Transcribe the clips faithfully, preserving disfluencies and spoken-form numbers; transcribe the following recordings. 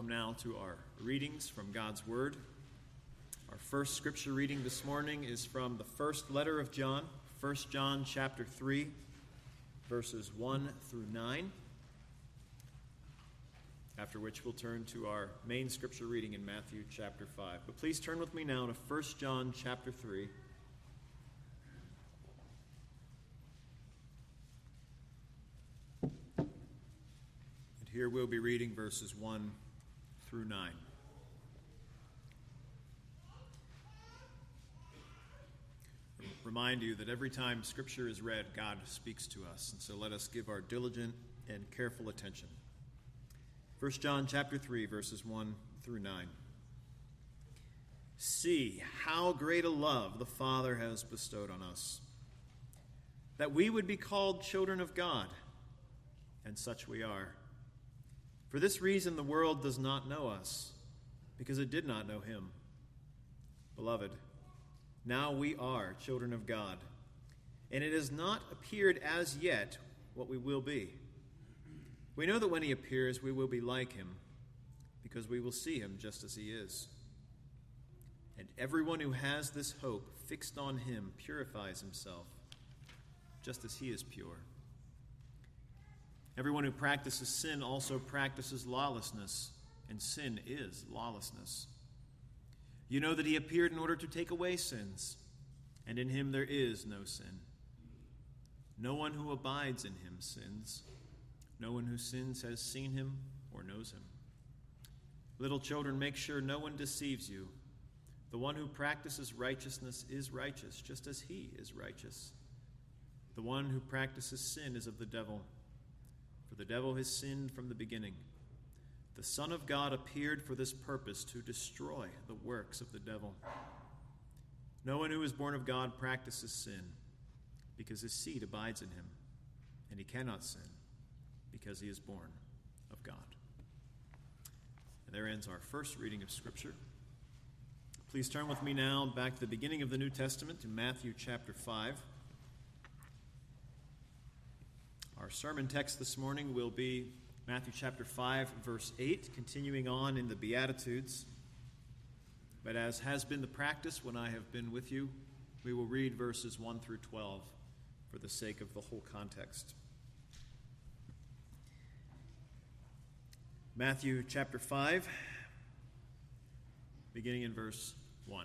come now to our readings from God's Word. Our first scripture reading this morning is from the first letter of John, First John chapter three, verses one through nine, after which we'll turn to our main scripture reading in Matthew chapter five. But please turn with me now to First John chapter three. And here we'll be reading verses one through nine. Remind you that every time Scripture is read, God speaks to us, and so let us give our diligent and careful attention. First John chapter three, verses one through nine. See how great a love the Father has bestowed on us, that we would be called children of God, and such we are. For this reason the world does not know us, because it did not know him. Beloved, now we are children of God, and it has not appeared as yet what we will be. We know that when he appears, we will be like him, because we will see him just as he is. And everyone who has this hope fixed on him purifies himself, just as he is pure. Everyone who practices sin also practices lawlessness, and sin is lawlessness. You know that he appeared in order to take away sins, and in him there is no sin. No one who abides in him sins. No one who sins has seen him or knows him. Little children, make sure no one deceives you. The one who practices righteousness is righteous, just as he is righteous. The one who practices sin is of the devil, for the devil has sinned from the beginning. The Son of God appeared for this purpose, to destroy the works of the devil. No one who is born of God practices sin, because his seed abides in him, and he cannot sin, because he is born of God. And there ends our first reading of Scripture. Please turn with me now back to the beginning of the New Testament, to Matthew chapter five. Our sermon text this morning will be Matthew chapter five, verse eight, continuing on in the Beatitudes. But as has been the practice when I have been with you, we will read verses one through twelve for the sake of the whole context. Matthew chapter five, beginning in verse one.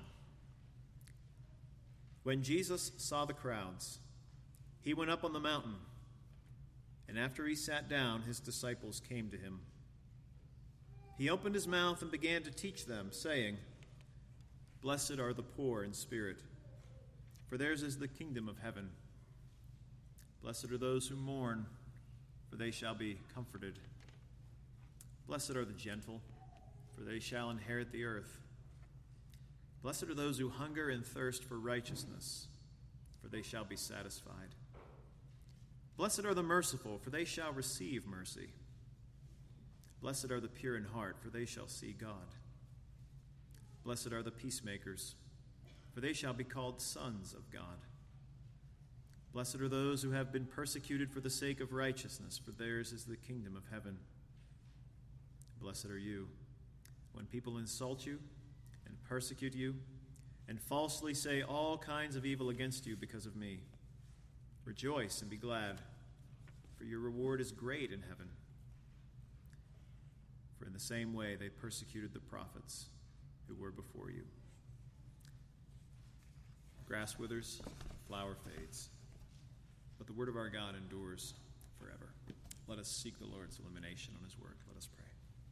When Jesus saw the crowds, he went up on the mountain, and after he sat down, his disciples came to him. He opened his mouth and began to teach them, saying, Blessed are the poor in spirit, for theirs is the kingdom of heaven. Blessed are those who mourn, for they shall be comforted. Blessed are the gentle, for they shall inherit the earth. Blessed are those who hunger and thirst for righteousness, for they shall be satisfied. Blessed are the merciful, for they shall receive mercy. Blessed are the pure in heart, for they shall see God. Blessed are the peacemakers, for they shall be called sons of God. Blessed are those who have been persecuted for the sake of righteousness, for theirs is the kingdom of heaven. Blessed are you, when people insult you and persecute you, and falsely say all kinds of evil against you because of me. Rejoice and be glad, for your reward is great in heaven. For in the same way they persecuted the prophets who were before you. Grass withers, flower fades, but the word of our God endures forever. Let us seek the Lord's illumination on his word. Let us pray.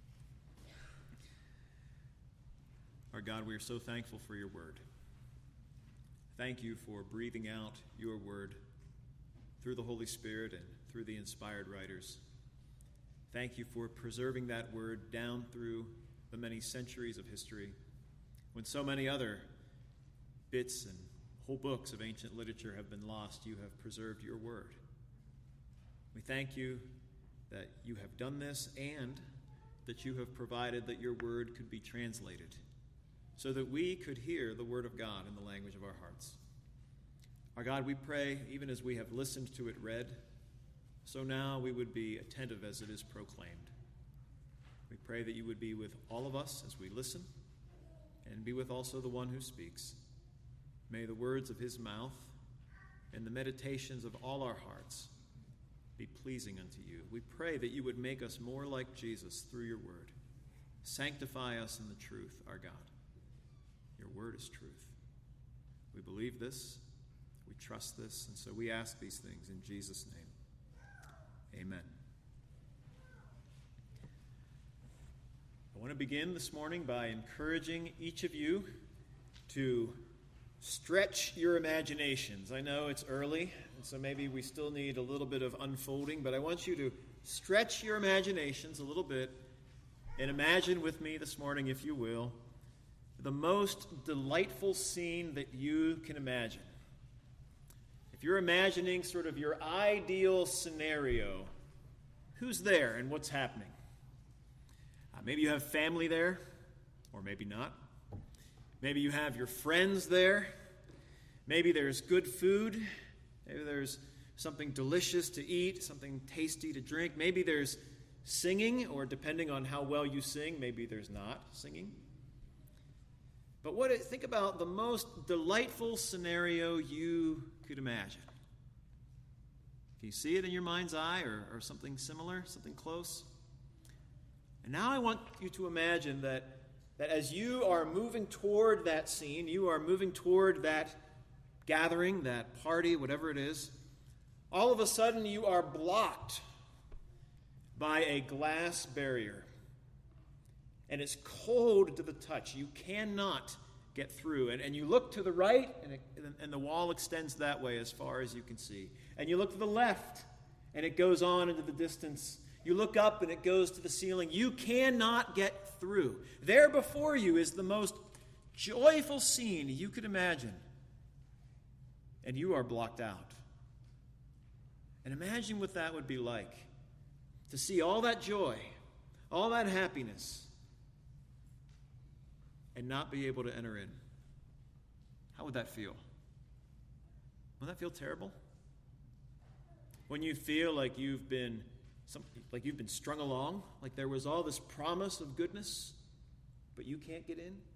Our God, we are so thankful for your word. Thank you for breathing out your word through the Holy Spirit and through the inspired writers. Thank you for preserving that word down through the many centuries of history, when so many other bits and whole books of ancient literature have been lost. You have preserved your word. We thank you that you have done this and that you have provided that your word could be translated so that we could hear the word of God in the language of our hearts. Our God, we pray, even as we have listened to it read, so now we would be attentive as it is proclaimed. We We pray that you would be with all of us as we listen, and be with also the one who speaks. May the words of his mouth and the meditations of all our hearts be pleasing unto you. We pray that you would make us more like Jesus through your word. Sanctify us in the truth, our God. Your word is truth. We believe this, we trust this, and so we ask these things in Jesus' name. Amen. I want to begin this morning by encouraging each of you to stretch your imaginations. I know it's early, and so maybe we still need a little bit of unfolding, but I want you to stretch your imaginations a little bit and imagine with me this morning, if you will, the most delightful scene that you can imagine. If you're imagining sort of your ideal scenario, who's there and what's happening? Uh, maybe you have family there, or maybe not. Maybe you have your friends there. Maybe there's good food. Maybe there's something delicious to eat, something tasty to drink. Maybe there's singing, or depending on how well you sing, maybe there's not singing. But what think about the most delightful scenario you could imagine. Can you see it in your mind's eye, or, or something similar, something close? And now I want you to imagine that That as you are moving toward that scene, you are moving toward that gathering, that party, whatever it is, all of a sudden you are blocked by a glass barrier. And it's cold to the touch. You cannot get through. And, and you look to the right, and, it, and the wall extends that way as far as you can see. And you look to the left, and it goes on into the distance. You look up and it goes to the ceiling. You cannot get through. There before you is the most joyful scene you could imagine. And you are blocked out. And imagine what that would be like. To see all that joy, all that happiness, and not be able to enter in. How would that feel? Would that feel terrible? When you feel like you've been Some, like you've been strung along, like there was all this promise of goodness, but you can't get in?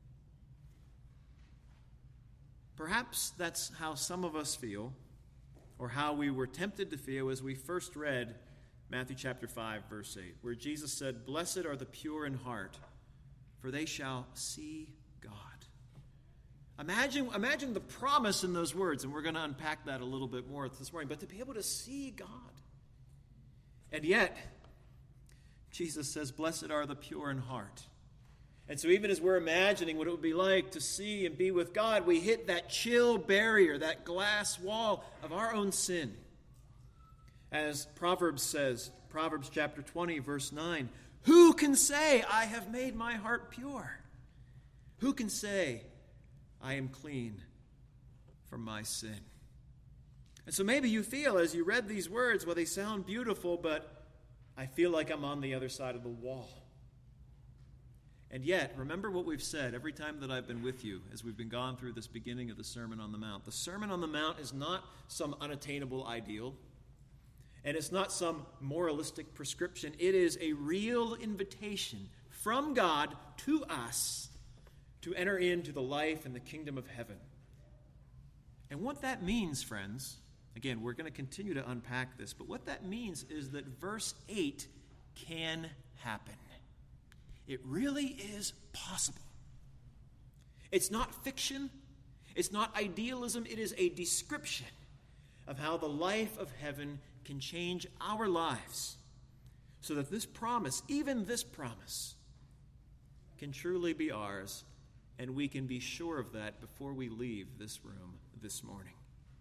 Perhaps that's how some of us feel, or how we were tempted to feel as we first read Matthew chapter five, verse eight, where Jesus said, "Blessed are the pure in heart, for they shall see God." Imagine, imagine the promise in those words, and we're going to unpack that a little bit more this morning, but to be able to see God. And yet, Jesus says, "Blessed are the pure in heart." And so even as we're imagining what it would be like to see and be with God, we hit that chill barrier, that glass wall of our own sin. As Proverbs says, Proverbs chapter twenty, verse nine, "Who can say, I have made my heart pure? Who can say, I am clean from my sin?" And so maybe you feel as you read these words, well, they sound beautiful, but I feel like I'm on the other side of the wall. And yet, remember what we've said every time that I've been with you as we've been gone through this beginning of the Sermon on the Mount. The Sermon on the Mount is not some unattainable ideal, and it's not some moralistic prescription. It is a real invitation from God to us to enter into the life and the kingdom of heaven. And what that means, friends, again, we're going to continue to unpack this, but what that means is that verse eight can happen. It really is possible. It's not fiction. It's not idealism. It is a description of how the life of heaven can change our lives so that this promise, even this promise, can truly be ours, and we can be sure of that before we leave this room this morning.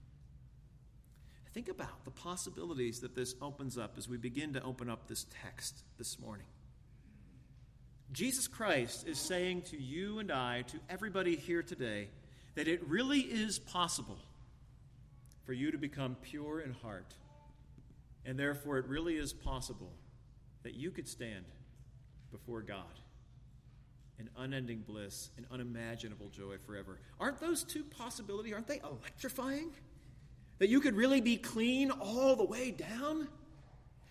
Think about the possibilities that this opens up as we begin to open up this text this morning. Jesus Christ is saying to you and I, to everybody here today, that it really is possible for you to become pure in heart. And therefore, it really is possible that you could stand before God in unending bliss and unimaginable joy forever. Aren't those two possibilities, aren't they electrifying? That you could really be clean all the way down?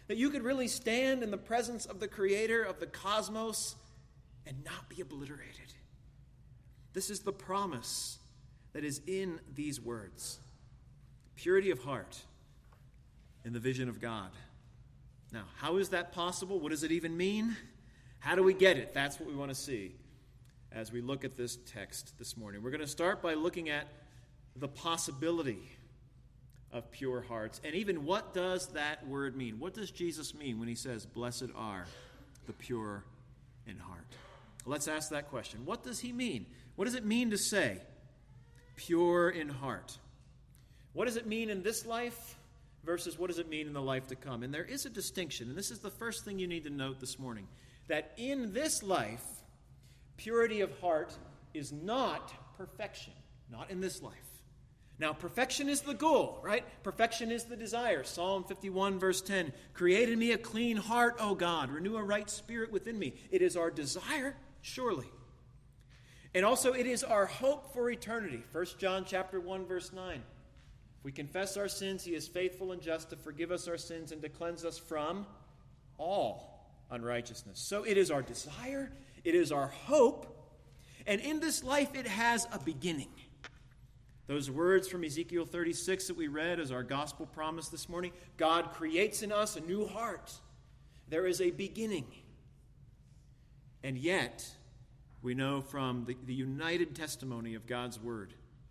That you could really stand in the presence of the Creator of the cosmos and not be obliterated. This is the promise that is in these words. Purity of heart in the vision of God. Now, how is that possible? What does it even mean? How do we get it? That's what we want to see as we look at this text this morning. We're going to start by looking at the possibility of pure hearts. And even what does that word mean? What does Jesus mean when he says, blessed are the pure in heart? Let's ask that question. What does he mean? What does it mean to say pure in heart? What does it mean in this life versus what does it mean in the life to come? And there is a distinction, and this is the first thing you need to note this morning, that in this life, purity of heart is not perfection. Not in this life. Now, perfection is the goal, right? Perfection is the desire. Psalm fifty-one, verse ten, create in me a clean heart, O God. Renew a right spirit within me. It is our desire, surely. And also, it is our hope for eternity. First John chapter one, verse nine. If we confess our sins, he is faithful and just to forgive us our sins and to cleanse us from all unrighteousness. So it is our desire, it is our hope, and in this life it has a beginning. Those words from Ezekiel thirty-six that we read as our gospel promise this morning, God creates in us a new heart. There is a beginning. And yet, we know from the, the united testimony of God's word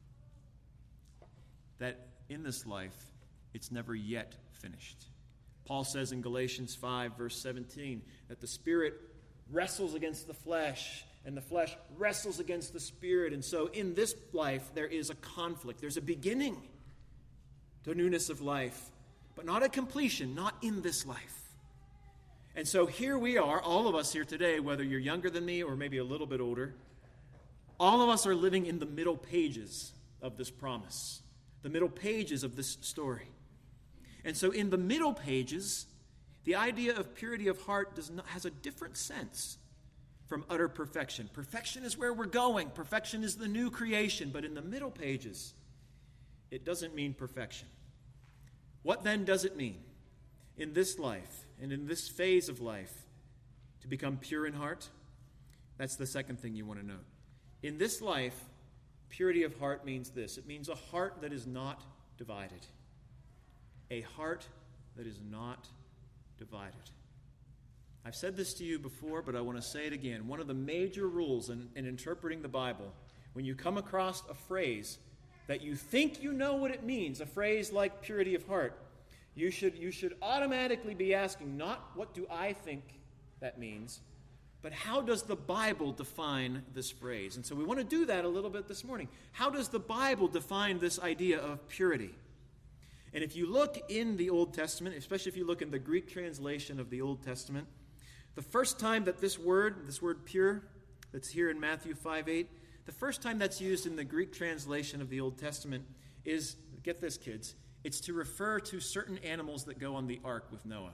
that in this life, it's never yet finished. Paul says in Galatians five, verse seventeen, that the Spirit wrestles against the flesh, and the flesh wrestles against the Spirit. And so in this life, there is a conflict. There's a beginning to newness of life, but not a completion, not in this life. And so here we are, all of us here today, whether you're younger than me or maybe a little bit older, all of us are living in the middle pages of this promise, the middle pages of this story. And so in the middle pages, the idea of purity of heart does not, has a different sense from utter perfection. Perfection is where we're going. Perfection is the new creation. But in the middle pages, it doesn't mean perfection. What then does it mean in this life and in this phase of life to become pure in heart? That's the second thing you want to note. In this life, purity of heart means this. It means a heart that is not divided. A heart that is not divided. I've said this to you before, but I want to say it again. One of the major rules in, in interpreting the Bible, when you come across a phrase that you think you know what it means, a phrase like purity of heart, you should, you should automatically be asking, not what do I think that means, but how does the Bible define this phrase? And so we want to do that a little bit this morning. How does the Bible define this idea of purity? And if you look in the Old Testament, especially if you look in the Greek translation of the Old Testament, the first time that this word, this word pure, that's here in Matthew five eight, the first time that's used in the Greek translation of the Old Testament is, get this kids, it's to refer to certain animals that go on the ark with Noah.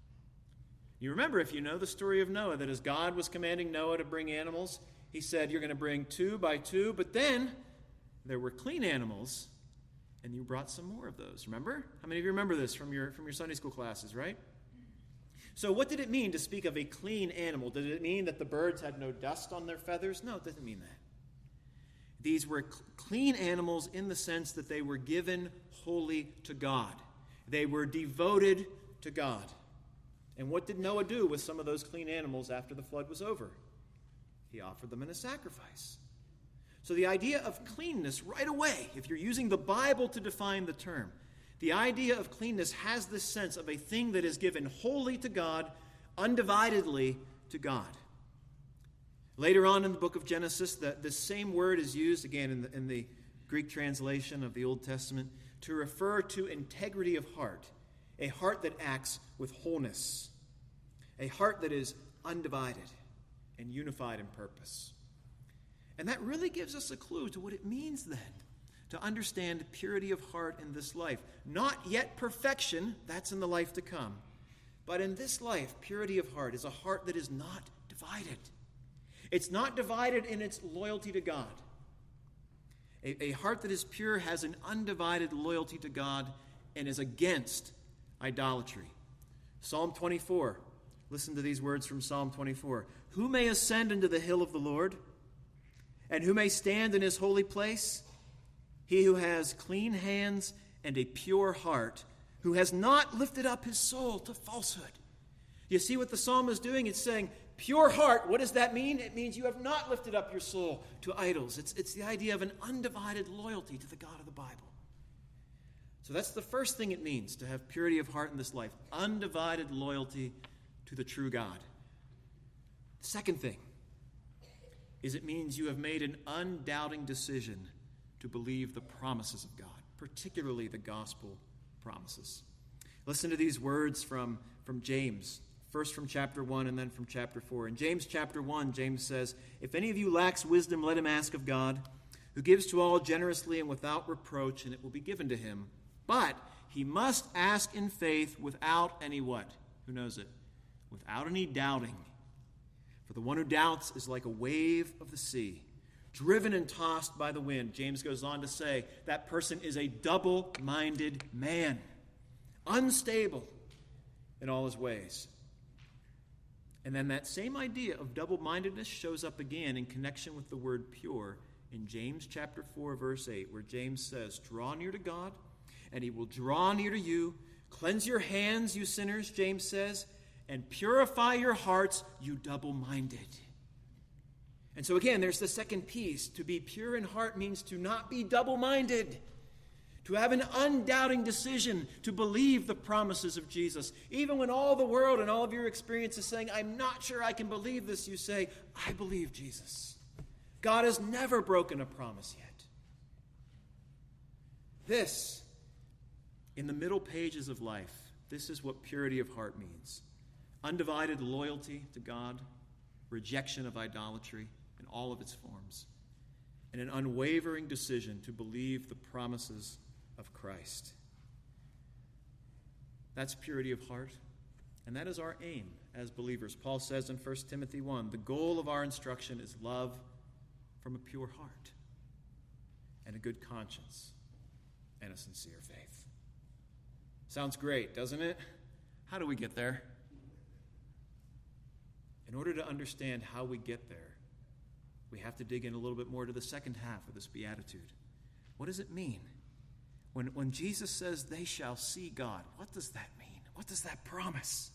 You remember, if you know the story of Noah, that as God was commanding Noah to bring animals, he said, you're going to bring two by two, but then there were clean animals, and you brought some more of those. Remember? How many of you remember this from your, from your Sunday school classes, right? So what did it mean to speak of a clean animal? Did it mean that the birds had no dust on their feathers? No, it doesn't mean that. These were cl- clean animals in the sense that they were given wholly to God. They were devoted to God. And what did Noah do with some of those clean animals after the flood was over? He offered them in a sacrifice. So the idea of cleanness right away, if you're using the Bible to define the term, the idea of cleanness has this sense of a thing that is given wholly to God, undividedly to God. Later on in the book of Genesis, the, the same word is used, again in the, in the Greek translation of the Old Testament, to refer to integrity of heart, a heart that acts with wholeness, a heart that is undivided and unified in purpose. And that really gives us a clue to what it means then to understand purity of heart in this life. Not yet perfection, that's in the life to come. But in this life, purity of heart is a heart that is not divided. It's not divided in its loyalty to God. A, a heart that is pure has an undivided loyalty to God and is against idolatry. Psalm twenty-four. Listen to these words from Psalm twenty-four. Who may ascend into the hill of the Lord? And who may stand in his holy place? He who has clean hands and a pure heart, who has not lifted up his soul to falsehood. You see what the psalm is doing? It's saying, pure heart. What does that mean? It means you have not lifted up your soul to idols. It's, it's the idea of an undivided loyalty to the God of the Bible. So that's the first thing it means to have purity of heart in this life. Undivided loyalty to the true God. The second thing is it means you have made an undoubting decision to believe the promises of God, particularly the gospel promises. Listen to these words from, from James, first from chapter one and then from chapter four. In James chapter one, James says, if any of you lacks wisdom, let him ask of God, who gives to all generously and without reproach, and it will be given to him. But he must ask in faith without any what? Who knows it? Without any doubting. For the one who doubts is like a wave of the sea, driven and tossed by the wind. James goes on to say that person is a double-minded man, unstable in all his ways. And then that same idea of double-mindedness shows up again in connection with the word pure in James chapter four, verse eight, where James says, draw near to God, and he will draw near to you. Cleanse your hands, you sinners, James says, and purify your hearts, you double-minded. And so again, there's the second piece. To be pure in heart means to not be double-minded, to have an undoubting decision to believe the promises of Jesus. Even when all the world and all of your experience is saying, I'm not sure I can believe this, you say, I believe Jesus. God has never broken a promise yet. This, in the middle pages of life, this is what purity of heart means. Undivided loyalty to God, rejection of idolatry in all of its forms, and an unwavering decision to believe the promises of Christ. That's purity of heart, and that is our aim as believers. Paul says in First Timothy one, the goal of our instruction is love from a pure heart and a good conscience and a sincere faith. Sounds great, doesn't it? How do we get there? In order to understand how we get there, we have to dig in a little bit more to the second half of this beatitude. What does it mean? When, when Jesus says they shall see God, what does that mean? What does that promise?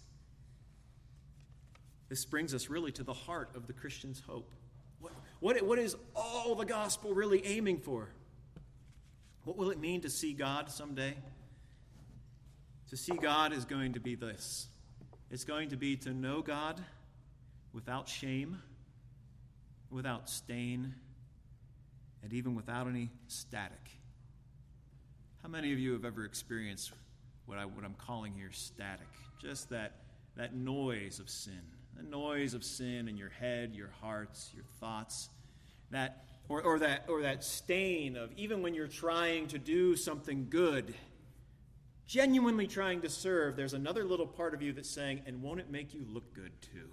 This brings us really to the heart of the Christian's hope. What, what, what is all the gospel really aiming for? What will it mean to see God someday? To see God is going to be this. It's going to be to know God without shame, without stain, and even without any static. How many of you have ever experienced what, I, what I'm calling here static? Just that, that noise of sin. The noise of sin in your head, your hearts, your thoughts. That, or, or, that, or that stain of even when you're trying to do something good, genuinely trying to serve, there's another little part of you that's saying, and won't it make you look good too?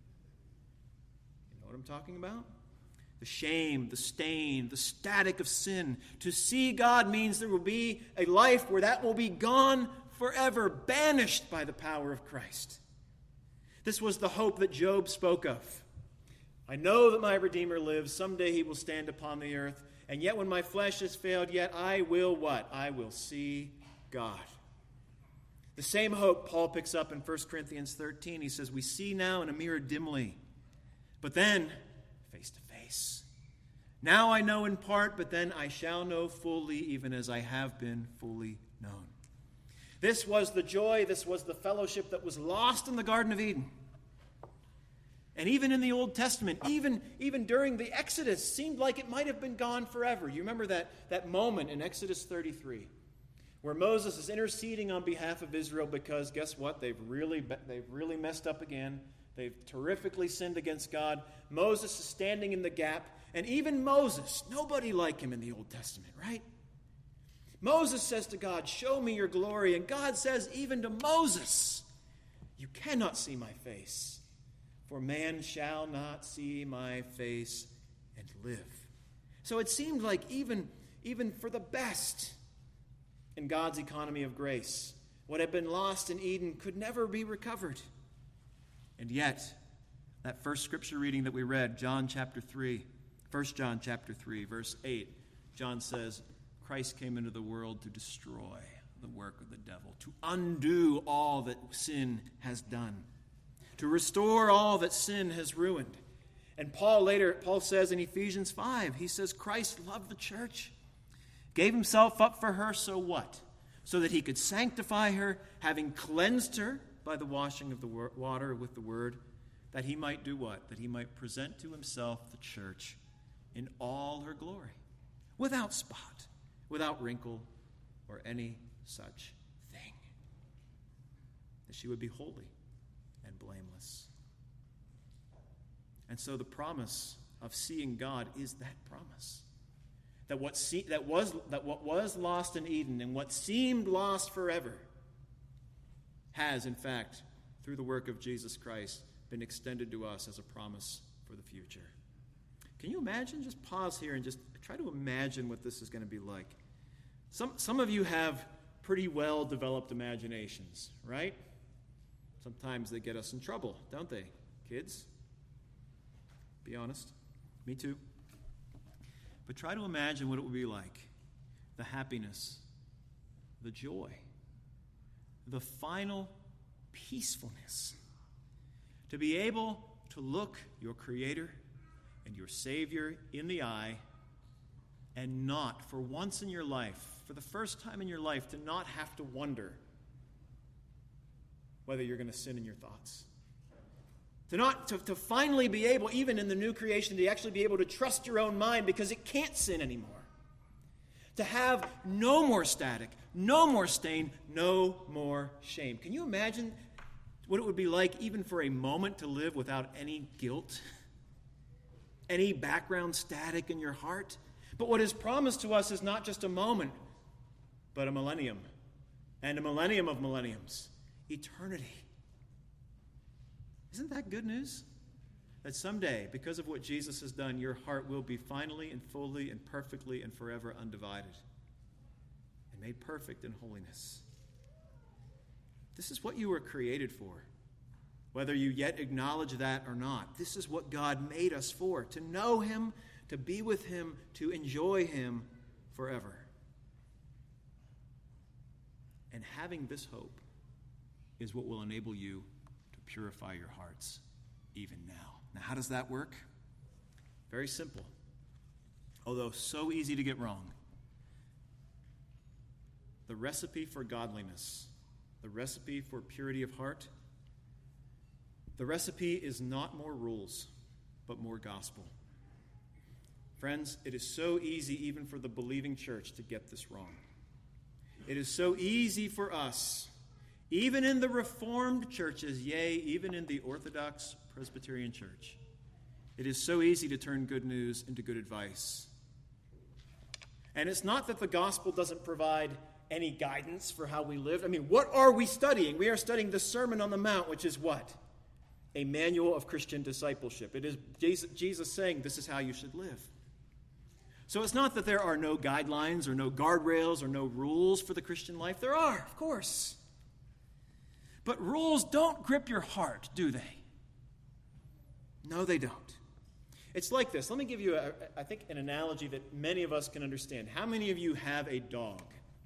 What I'm talking about? The shame, the stain, the static of sin. To see God means there will be a life where that will be gone forever, banished by the power of Christ. This was the hope that Job spoke of. I know that my Redeemer lives. Someday he will stand upon the earth. And yet when my flesh has failed, yet I will what? I will see God. The same hope Paul picks up in First Corinthians thirteen. He says, we see now in a mirror dimly, but then, face to face. Now I know in part, but then I shall know fully, even as I have been fully known. This was the joy, this was the fellowship that was lost in the Garden of Eden. And even in the Old Testament, even, even during the Exodus, seemed like it might have been gone forever. You remember that, that moment in Exodus thirty-three, where Moses is interceding on behalf of Israel because, guess what? They've really, they've really messed up again. They've terrifically sinned against God. Moses is standing in the gap. And even Moses, nobody like him in the Old Testament, right? Moses says to God, show me your glory. And God says even to Moses, you cannot see my face, for man shall not see my face and live. So it seemed like even, even for the best in God's economy of grace, What had been lost in Eden could never be recovered. And yet, that first scripture reading that we read, John chapter three, First John chapter three, verse eight, John says, Christ came into the world to destroy the work of the devil, to undo all that sin has done, to restore all that sin has ruined. And Paul later, Paul says in Ephesians five, he says, Christ loved the church, gave himself up for her, so what? So that he could sanctify her, having cleansed her by the washing of the water with the word, that he might do what? That he might present to himself the church in all her glory, without spot, without wrinkle, or any such thing, that she would be holy and blameless. And so the promise of seeing God is that promise. That what se- that was that what was lost in Eden and what seemed lost forever has, in fact, through the work of Jesus Christ, been extended to us as a promise for the future. Can you imagine? Just pause here and just try to imagine what this is going to be like. Some some of you have pretty well-developed imaginations, right? Sometimes they get us in trouble, don't they, kids? Be honest. Me too. But try to imagine what it would be like. The happiness, the joy, the final peacefulness. To be able to look your Creator and your Savior in the eye and not, for once in your life, for the first time in your life, to not have to wonder whether you're going to sin in your thoughts. To not to, to finally be able, even in the new creation, to actually be able to trust your own mind because it can't sin anymore. To have no more static, no more stain, no more shame. Can you imagine what it would be like even for a moment to live without any guilt? Any background static in your heart? But what is promised to us is not just a moment, but a millennium. And a millennium of millenniums. Eternity. Isn't that good news? That someday, because of what Jesus has done, your heart will be finally and fully and perfectly and forever undivided and made perfect in holiness. This is what you were created for, whether you yet acknowledge that or not. This is what God made us for, to know Him, to be with Him, to enjoy Him forever. And having this hope is what will enable you to purify your hearts even now. Now, how does that work? Very simple, although so easy to get wrong. The recipe for godliness, the recipe for purity of heart, the recipe is not more rules, but more gospel. Friends, it is so easy even for the believing church to get this wrong. It is so easy for us, even in the Reformed churches, yea, even in the Orthodox Presbyterian Church, it is so easy to turn good news into good advice. And it's not that the gospel doesn't provide any guidance for how we live. I mean, what are we studying? We are studying the Sermon on the Mount, which is what? A manual of Christian discipleship. It is Jesus, Jesus saying this is how you should live. So it's not that there are no guidelines or no guardrails or no rules for the Christian life. There are, of course. But rules don't grip your heart, do they? No, they don't. It's like this. Let me give you, a, I think, an analogy that many of us can understand. How many of you have a dog?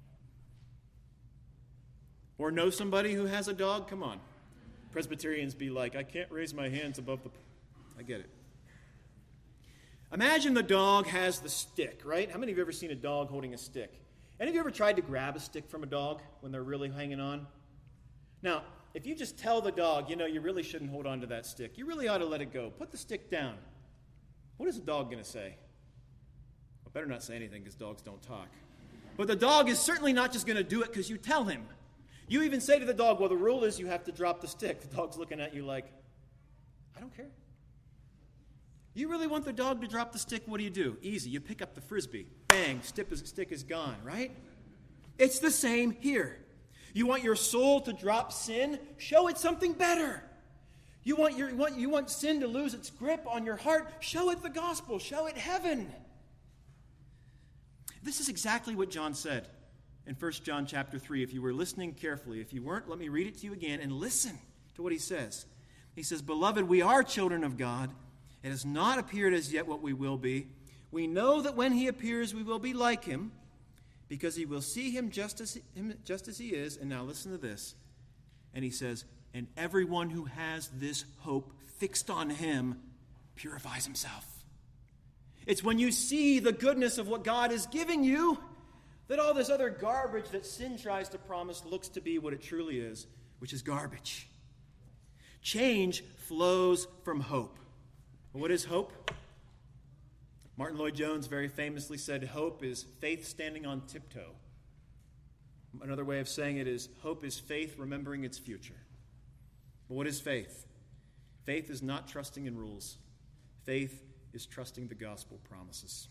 Or know somebody who has a dog? Come on. Presbyterians be like, I can't raise my hands above the... I get it. Imagine the dog has the stick, right? How many of you have ever seen a dog holding a stick? Any of you ever tried to grab a stick from a dog when they're really hanging on? Now, if you just tell the dog, you know, you really shouldn't hold on to that stick, you really ought to let it go. Put the stick down. What is the dog going to say? I better not say anything because dogs don't talk. But the dog is certainly not just going to do it because you tell him. You even say to the dog, well, the rule is you have to drop the stick. The dog's looking at you like, I don't care. You really want the dog to drop the stick? What do you do? Easy. You pick up the Frisbee. Bang, stick is, stick is gone, right? It's the same here. You want your soul to drop sin? Show it something better. You want, your, you, want, you want sin to lose its grip on your heart? Show it the gospel. Show it heaven. This is exactly what John said in First John chapter three. If you were listening carefully, if you weren't, let me read it to you again and listen to what he says. He says, "Beloved, we are children of God. It has not appeared as yet what we will be. We know that when he appears, we will be like him, because he will see him just as him, just as he is." And now listen to this. And he says, "And everyone who has this hope fixed on him purifies himself." It's when you see the goodness of what God is giving you that all this other garbage that sin tries to promise looks to be what it truly is, which is garbage. Change flows from hope. What is hope? Martin Lloyd-Jones very famously said, hope is faith standing on tiptoe. Another way of saying it is, hope is faith remembering its future. But what is faith? Faith is not trusting in rules. Faith is trusting the gospel promises.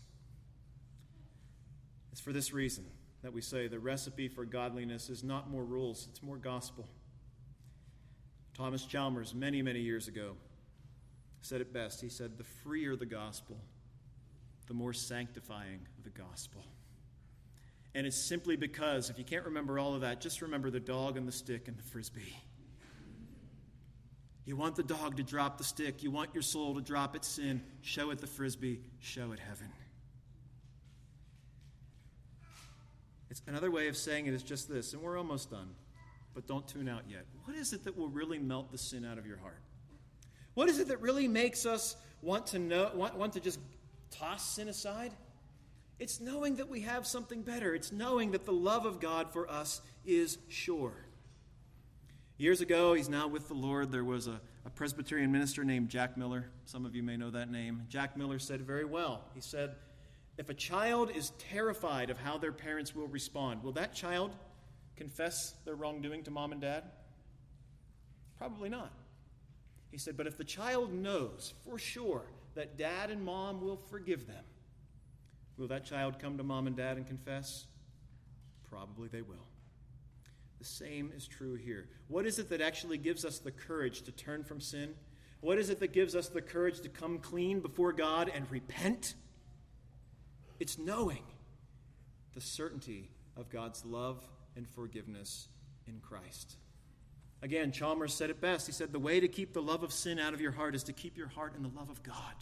It's for this reason that we say the recipe for godliness is not more rules, it's more gospel. Thomas Chalmers, many, many years ago, said it best. He said, "The freer the gospel, the more sanctifying the gospel." And it's simply because, if you can't remember all of that, just remember the dog and the stick and the frisbee. You want the dog to drop the stick. You want your soul to drop its sin. Show it the frisbee. Show it heaven. It's another way of saying it is just this, and we're almost done, but don't tune out yet. What is it that will really melt the sin out of your heart? What is it that really makes us want to know, want, want to just toss sin aside? It's knowing that we have something better. It's knowing that the love of God for us is sure. Years ago, he's now with the Lord, there was a, a Presbyterian minister named Jack Miller. Some of you may know that name. Jack Miller said very well. He said, if a child is terrified of how their parents will respond, will that child confess their wrongdoing to mom and dad? Probably not. He said, but if the child knows for sure that dad and mom will forgive them, will that child come to mom and dad and confess? Probably they will. The same is true here. What is it that actually gives us the courage to turn from sin? What is it that gives us the courage to come clean before God and repent? It's knowing the certainty of God's love and forgiveness in Christ. Again, Chalmers said it best. He said, the way to keep the love of sin out of your heart is to keep your heart in the love of God.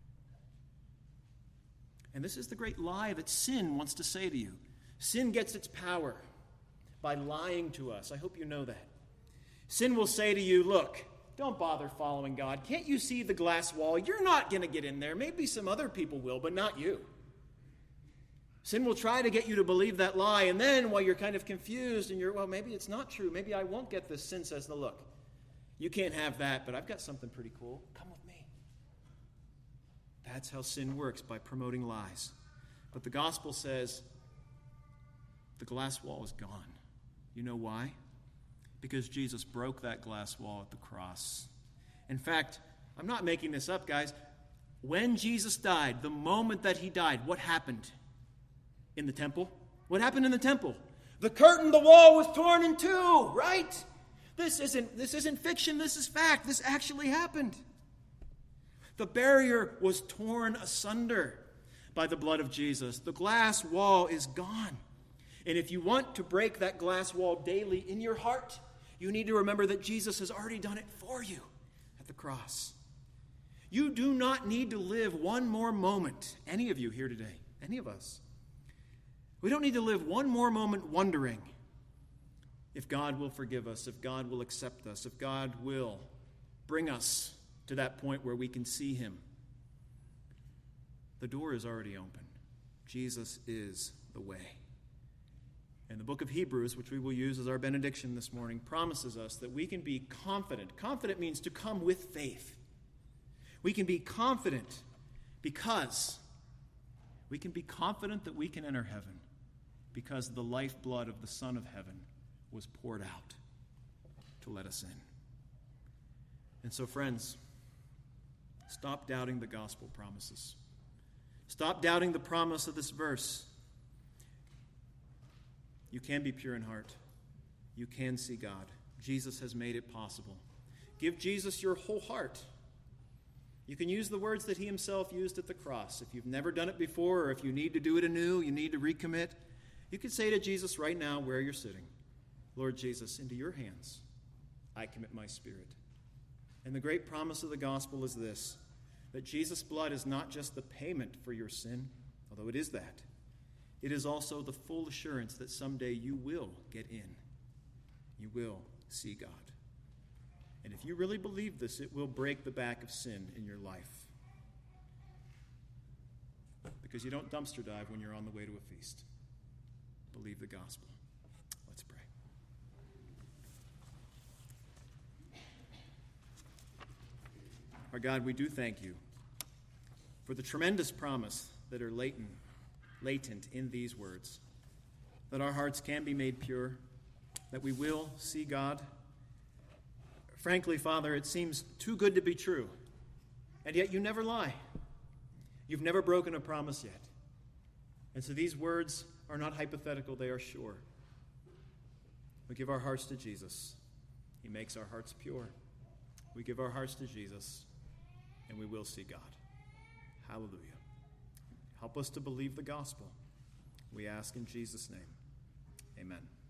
And this is the great lie that sin wants to say to you. Sin gets its power by lying to us. I hope you know that. Sin will say to you, look, don't bother following God. Can't you see the glass wall? You're not going to get in there. Maybe some other people will, but not you. Sin will try to get you to believe that lie, and then while you're kind of confused and you're, well, maybe it's not true. Maybe I won't get this. Sin says, no, look, you can't have that, but I've got something pretty cool. Come with me. That's how sin works, by promoting lies. But the gospel says the glass wall is gone. You know why? Because Jesus broke that glass wall at the cross. In fact, I'm not making this up, guys. When Jesus died, the moment that he died, what happened in the temple? What happened in the temple? The curtain, the wall was torn in two, right? This isn't, this isn't fiction, this is fact. This actually happened. The barrier was torn asunder by the blood of Jesus. The glass wall is gone. And if you want to break that glass wall daily in your heart, you need to remember that Jesus has already done it for you at the cross. You do not need to live one more moment, any of you here today, any of us. We don't need to live one more moment wondering if God will forgive us, if God will accept us, if God will bring us to that point where we can see him. The door is already open. Jesus is the way. And the book of Hebrews, which we will use as our benediction this morning, promises us that we can be confident. Confident means to come with faith. We can be confident because we can be confident that we can enter heaven because the lifeblood of the Son of Heaven was poured out to let us in. And so, friends, stop doubting the gospel promises. Stop doubting the promise of this verse. You can be pure in heart. You can see God. Jesus has made it possible. Give Jesus your whole heart. You can use the words that he himself used at the cross. If you've never done it before, or if you need to do it anew, you need to recommit, You could say to Jesus right now where you're sitting, Lord Jesus, into your hands I commit my spirit. And the great promise of the gospel is this, that Jesus' blood is not just the payment for your sin, although it is that. It is also the full assurance that someday you will get in. You will see God. And if you really believe this, it will break the back of sin in your life. Because you don't dumpster dive when you're on the way to a feast. Believe the gospel. Let's pray. Our God, we do thank you for the tremendous promise that are latent, latent in these words, that our hearts can be made pure, that we will see God. Frankly, Father, it seems too good to be true, and yet you never lie. You've never broken a promise yet. And so these words are not hypothetical, they are sure. We give our hearts to Jesus. He makes our hearts pure. We give our hearts to Jesus, and we will see God. Hallelujah. Help us to believe the gospel. We ask in Jesus' name. Amen.